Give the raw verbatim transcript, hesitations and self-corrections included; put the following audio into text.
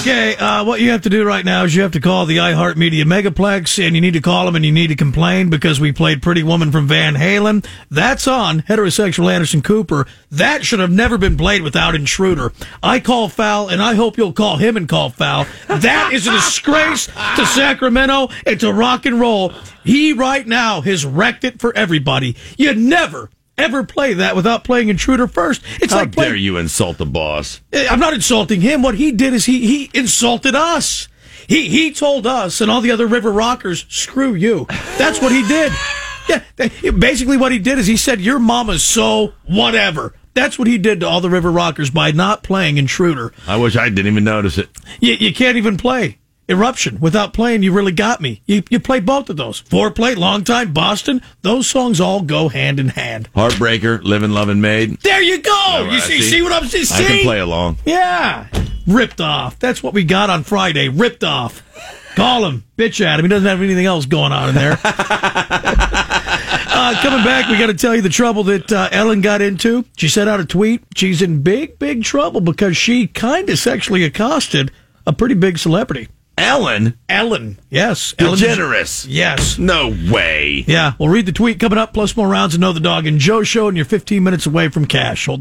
Okay, uh, what you have to do right now is you have to call the iHeartMedia Megaplex, and you need to call them and you need to complain because we played Pretty Woman from Van Halen. That's on Heterosexual Anderson Cooper. That should have never been played without Intruder. I call foul, and I hope you'll call him and call foul. That is a disgrace to Sacramento and to rock and roll. He right now has wrecked it for everybody. You never ever play that without playing Intruder first. It's How like playing, dare you insult the boss? I'm not insulting him. What he did is he he insulted us. He he told us and all the other River Rockers, screw you. That's what he did. Yeah, basically what he did is he said, your mama's so whatever. That's what he did to all the River Rockers by not playing Intruder. I wish I didn't even notice it. You, you can't even play Eruption without playing You Really Got Me. You you play both of those. Foreplay, Long Time, Boston. Those songs all go hand in hand. Heartbreaker, Livin', Lovin', Maid. There you go. Right, you see, see see what I'm saying? I can play along. Yeah. Ripped off. That's what we got on Friday. Ripped off. Call him. Bitch at him. He doesn't have anything else going on in there. uh, coming back, we got to tell you the trouble that uh, Ellen got into. She sent out a tweet. She's in big, big trouble because she kind of sexually accosted a pretty big celebrity. Ellen? Ellen. Yes. Ellen DeGeneres? Yes. No way. Yeah. We'll read the tweet coming up, plus more rounds of Know the Dog and Joe Show, and you're fifteen minutes away from cash. Hold